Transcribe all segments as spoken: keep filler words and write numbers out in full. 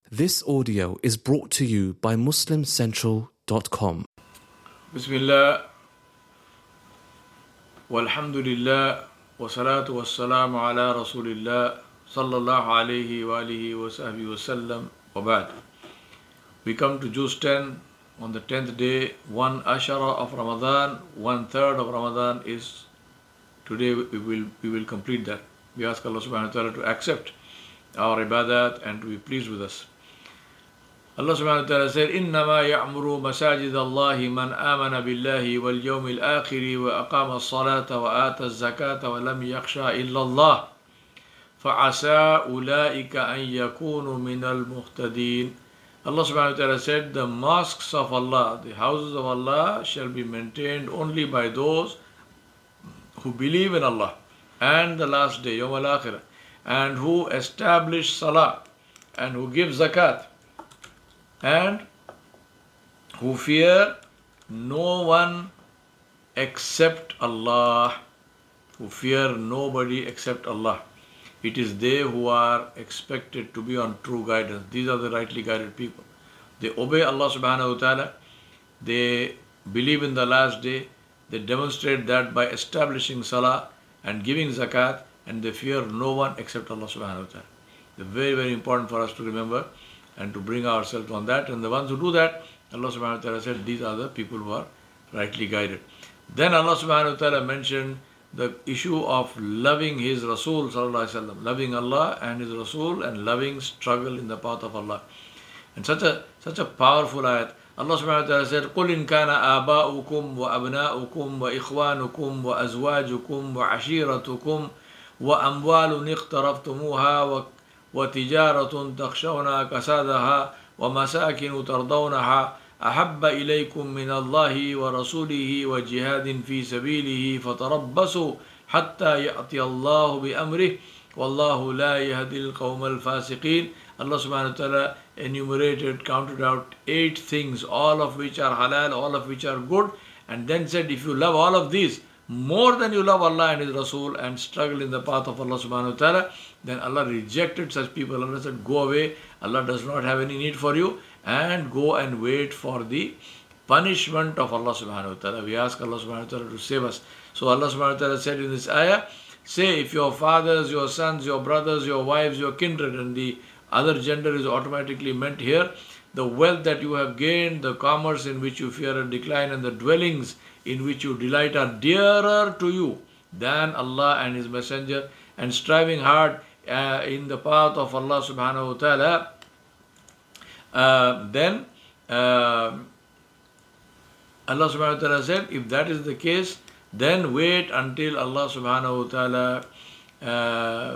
This audio is brought to you by Muslim Central dot com. Bismillah, walhamdulillah, wa salatu wa salamu ala rasulillah, sallallahu alayhi wa alihi wa sahbihi wa sallam, wa ba'd. We come to Juz ten on the tenth day, one Ashara of Ramadan, one third of Ramadan is today. We will, we will complete that. We ask Allah subhanahu wa ta'ala to accept our ibadat and to be pleased with us. Allah subhanahu wa ta'ala said, إِنَّمَا يَعْمُرُ مَسَاجِدَ اللَّهِ مَنْ آمَنَ بِاللَّهِ وَالْيَوْمِ الْآخِرِ وَأَقَامَ الصَّلَاةَ وَآتَى الزَّكَاةَ وَلَمْ يَخْشَى إِلَّا اللَّهِ فَعَسَىٰ أُولَٰئِكَ أَنْ يَكُونُوا مِنَ الْمُهْتَدِينَ. Allah subhanahu wa ta'ala said, the mosques of Allah, the houses of Allah shall be maintained only by those who believe in Allah and the last day, Yawm al-Akhirah, and who establish Salah and who give Zakat, and who fear no one except Allah, who fear nobody except Allah. It is they who are expected to be on true guidance. These are the rightly guided people. They obey Allah subhanahu wa ta'ala, they believe in the last day, they demonstrate that by establishing Salah and giving Zakat, and they fear no one except Allah subhanahu wa ta'ala. It's very, very important for us to remember and to bring ourselves on that. And the ones who do that, Allah subhanahu wa ta'ala said, these are the people who are rightly guided. Then Allah subhanahu wa ta'ala mentioned the issue of loving His Rasul sallallahu alaihi wasallam, loving Allah and His Rasul, and loving struggle in the path of Allah. And such a such a powerful ayat. Allah subhanahu wa ta'ala said, قُلْ إِنْ كَانَ آبَاؤُكُمْ وَأَبْنَاؤُكُمْ وَإِخْوَانُكُمْ وَأَزْوَاجُكُمْ وَعَشِيرَتُكُمْ وَأَمْوَالٌ اقْتَرَفْتُمُوهَا وتجارة تخشون كسادها ومساكن ترضونها أحب إليكم من الله ورسوله وجهاد في سبيله فتربصوا حتى يأتي الله بأمره والله لا يهدي القوم الفاسقين. Allah subhanahu wa ta'ala enumerated, counted out eight things, all of which are halal, all of which are good, and then said, if you love all of these more than you love Allah and His Rasul and struggle in the path of Allah subhanahu wa ta'ala, then Allah rejected such people. Allah said, go away, Allah does not have any need for you, and go and wait for the punishment of Allah subhanahu wa ta'ala. We ask Allah subhanahu wa ta'ala to save us. So Allah subhanahu wa ta'ala said in this ayah, say, if your fathers, your sons, your brothers, your wives, your kindred, and the other gender is automatically meant here, the wealth that you have gained, the commerce in which you fear a decline, and the dwellings in which you delight are dearer to you than Allah and His Messenger, and striving hard uh, in the path of Allah subhanahu wa ta'ala, uh, then uh, Allah subhanahu wa ta'ala said, if that is the case, then wait until Allah subhanahu wa ta'ala uh,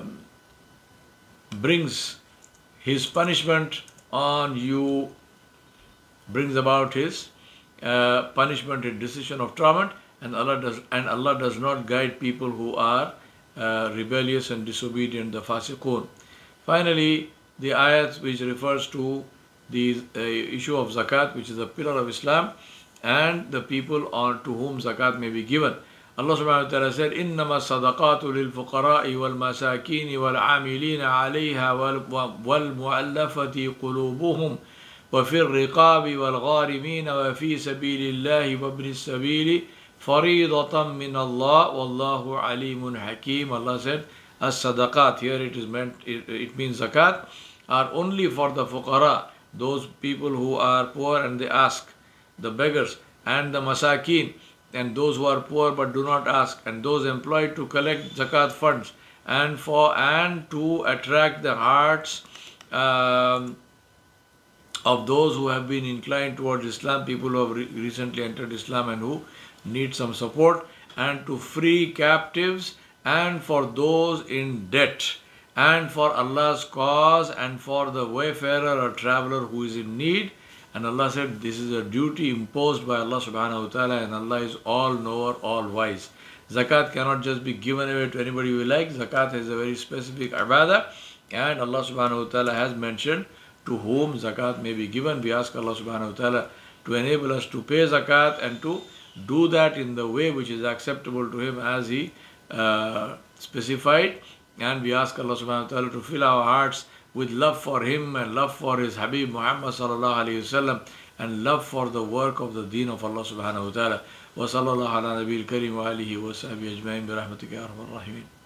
brings His punishment on you, brings about His uh, punishment, His decision of torment, and Allah does and Allah does not guide people who are uh, rebellious and disobedient, the fasiqun. Finally, the ayat which refers to the uh, issue of zakat, which is a pillar of Islam, and the people on to whom zakat may be given. Allah subhanahu wa ta'ala said, إِنَّمَا الصَّدَقَاتُ لِلْفُقَرَاءِ وَالْمَسَاكِينِ وَالْعَامِلِينَ عَلَيْهَا وَالْمُؤَلَّفَةِ قُلُوبُهُمْ وَفِي الرِّقَابِ وَالْغَارِمِينَ وَفِي سَبِيلِ اللَّهِ وَابْنِ السَّبِيلِ فَرِيضَةً مِّنَ اللَّهِ وَاللَّهُ عَلِيمٌ حَكِيمٌ. Allah said, as-sadaqat, here it is meant, it, it means zakat, are only for the fuqara, those people who are poor and they ask, the beggars, and the masakin, and those who are poor but do not ask, and those employed to collect zakat funds, and for and to attract the hearts um, of those who have been inclined towards Islam, people who have re recently entered Islam and who need some support, and to free captives, and for those in debt, and for Allah's cause, and for the wayfarer or traveler who is in need. And Allah said, this is a duty imposed by Allah subhanahu wa ta'ala, and Allah is all knower, all wise. Zakat cannot just be given away to anybody we like. Zakat is a very specific ibadah, and Allah subhanahu wa ta'ala has mentioned to whom zakat may be given. We ask Allah subhanahu wa ta'ala to enable us to pay zakat and to do that in the way which is acceptable to Him as He uh, specified. And we ask Allah subhanahu wa ta'ala to fill our hearts with love for him and love for his Habib Muhammad sallallahu alayhi wasallam and love for the work of the deen of Allah subhanahu wa ta'ala. Wa sallallahu ala nabiyil kareem wa alihi wa sahbihi ajma'in bi rahmatika ya arhamar rahimin.